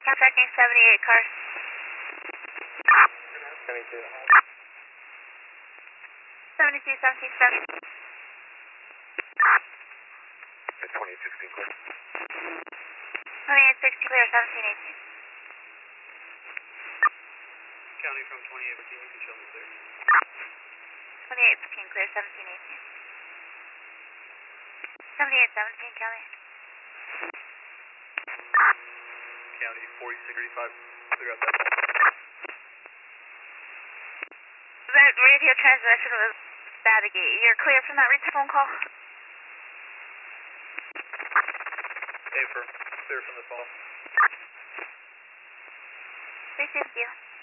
Contacting 78 cars. 72. 72, 17, 7. 2816 clear. 2860 clear, 1718. County from 2815, you can show me clear. 2815 clear, 1718. 7817, Kelly. County 4635, clear out that. The radio transmission was bad again. You're clear from that phone call? Hey, clear from the call. Thank you.